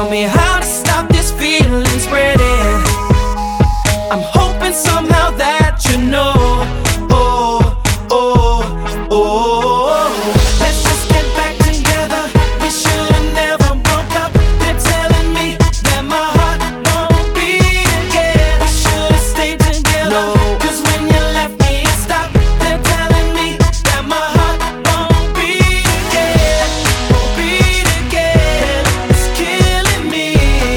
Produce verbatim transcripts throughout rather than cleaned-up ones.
Tell me how to stop this feeling spreading. I'm hoping somehow that you know. Oh, oh, oh. Let's just get back together. We should've never broke up. They're telling me that my heart won't beat again. We should've stayed together. No. Cause when you left me it stopped. They're telling me that my heart won't beat again. Won't beat again. It's killing me.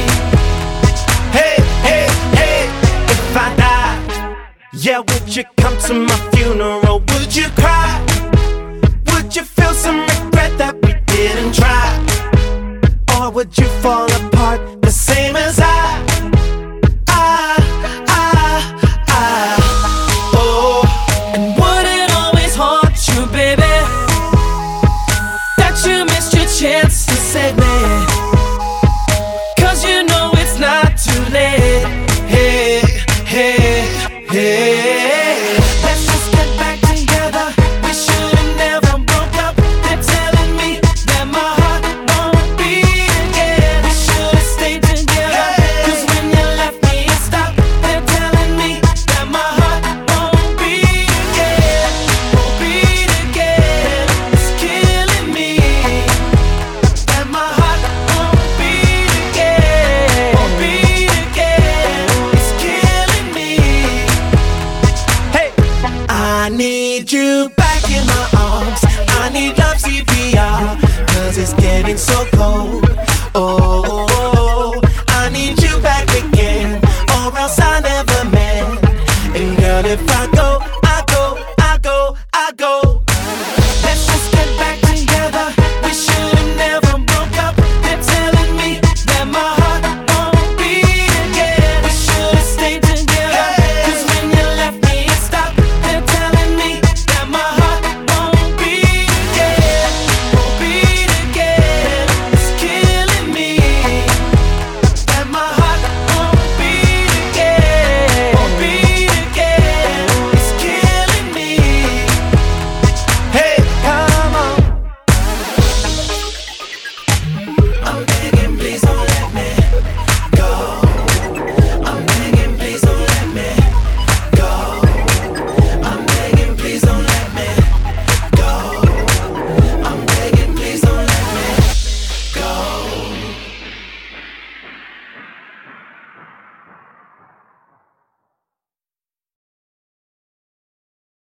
Hey, hey, hey. If I die, yeah, would you come to my funeral? Would you cry? Would you feel some regret that we didn't try? Or would you fall apart the same as I? I, I, I, oh. And would it always haunt you, baby, that you missed your chance to save me? Cause you know it's not too late. Hey, hey, hey. Let's just get back together. We should've never broke up. They're telling me that my heart won't beat again. We should've stayed together. Cause when you left me it stopped. They're telling me that my heart won't beat again. Won't beat again. It's killing me. That my heart won't beat again. Won't beat again. It's killing me. Hey, I need you back in my arms. I need love C P R. Cause it's getting so cold. Oh.